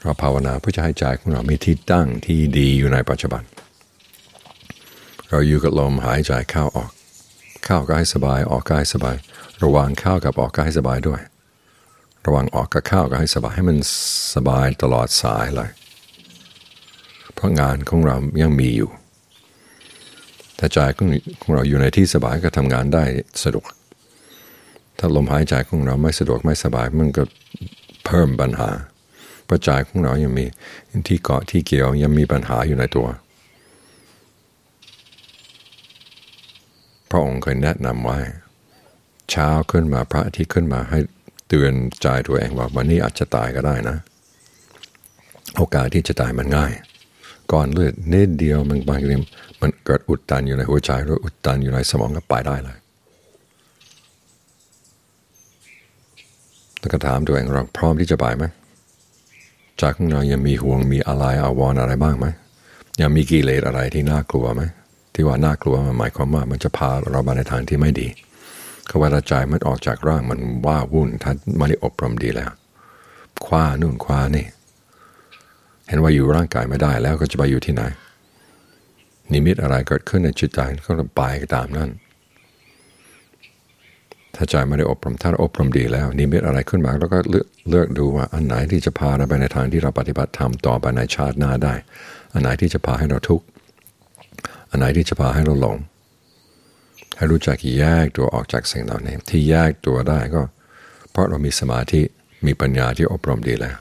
เราภาวนาเพื่อจะให้ใจของเรามีที่ตั้งที่ดีอยู่ในปัจจุบันเราอยู่กับลมหายใจเข้าออกเข้าก็ให้สบายออกก็ให้สบายระหว่างเข้ากับออกก็ให้สบายด้วยระหว่างออกกับเข้าก็ให้สบายให้มันสบายตลอดสายเลยเพราะงานของเรายังมีอยู่ถ้าใจของเราอยู่ในที่สบายก็ทำงานได้สะดวกถ้าลมหายใจของเราไม่สะดวกไม่สบายมันก็เพิ่มปัญหาเพราะใจของเรายังมีที่เกาะที่เกี่ยวยังมีปัญหาอยู่ในตัวพระองค์เคยแนะนำไว้เช้าขึ้นมาพระอาทิตย์ขึ้นมาให้เตือนใจตัวเองว่าวันนี้อาจจะตายก็ได้นะโอกาสที่จะตายมันง่ายก่อนเลือดนิดเดียวมันบางทีมันเกิดอุดตันอยู่ในหัวใจหรืออุดตันอยู่ในสมองก็ไปได้เลยแล้วก็ถามตัวเองเราพร้อมที่จะไปไหมจากข้างในยังมีห่วงมีอะไรอาวรณ์อะไรบ้างไหมยังมีกิเลสอะไรที่น่ากลัวไหมที่ว่าน่ากลัวมันหมายความว่ามันจะพาเราไปในทางที่ไม่ดีก็ว่าใจมันออกจากร่างมันว้าวุ่นถ้าไม่ได้อบรมดีแล้วคว้านู่นคว้านี่เห็นว่าอยู่ร่างกายไม่ได้แล้วก็จะไปอยู่ที่ไหนนิมิตอะไรเกิดขึ้นในจิตใจก็ไปตามนั้นถ้าใจไม่ได้อบรมถ้าอบรมดีแล้วนิมิตอะไรขึ้นมาแล้วก็เลือกดูว่าอันไหนที่จะพาเราไปในทางที่เราปฏิบัติธรรมต่อไปในชาติหน้าได้อันไหนที่จะพาให้เราทุกข์อันไหนที่จะพาให้เราหลงให้รู้จักแยกตัวออกจากสิ่งเหล่านี้ที่แยกตัวได้ก็เพราะเรามีสมาธิมีปัญญาที่อบรมดีแล้ว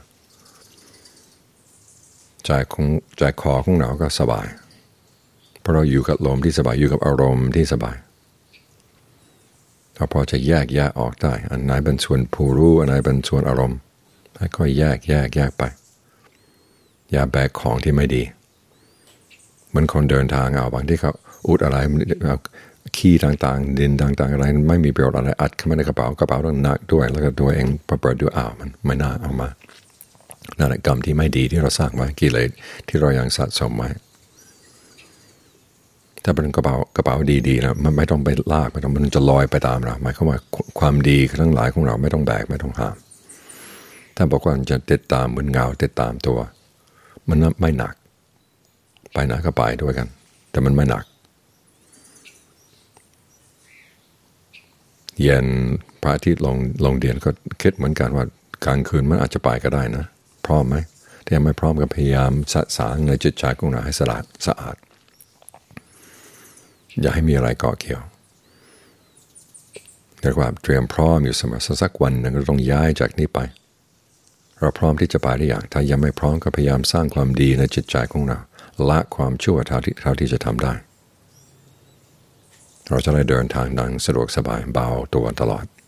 ใจคอของเราก็สบายเพราะเราอยู่กับลมที่สบายอยู่กับอารมณ์ที่สบายเราพอจะแยกออกได้อันไหนเป็นส่วนผู้รู้อันไหนเป็นส่วนอารมณ์ให้ค่อยแยกไปอย่าแบกของที่ไม่ดีเหมือนคนเดินทางบางที่เขาอุดอะไรขี้ต่างๆดินต่างๆอะไรไม่มีประโยชน์อะไรอัดเข้ามาในกระเป๋าต้องหนักด้วยแล้วก็ตัวเองพอเปิดดูมันไม่น่าเอามานั่นแหละกรรมที่ไม่ดีที่เราสร้างไว้กิเลสที่เรายังสะสมไว้ถ้าเป็นกระเป๋าดีๆนะมันไม่ต้องไปลากมันจะลอยไปตามเราหมายความว่าความดีทั้งหลายของเราไม่ต้องแบกไม่ต้องหามถ้าบอกว่าจะติดตามเหมือนเงาติดตามตัวมันไม่หนักไปนะก็ไปด้วยกันแต่มันไม่หนักเย็นพระอาทิตย์ลงเดือนก็คิดเหมือนกันว่ากลางคืนมันอาจจะไปก็ได้นะพร้อมไหมถ้ายังไม่พร้อมก็พยายามสะสางในจิตใจของเราให้สะอาดอย่าให้มีอะไรก่อเกี่ยวเรียกว่าเตรียมพร้อมอยู่เสมอสักวันหนึ่งเราต้องย้ายจากนี้ไปเราพร้อมที่จะไปได้อย่างถ้ายังไม่พร้อมก็พยายามสร้างความดีในจิตใจของเราละความชั่วเท่าที่จะทำได้เราจะได้เดินทางดังสะดวกสบายเบาตัวตลอด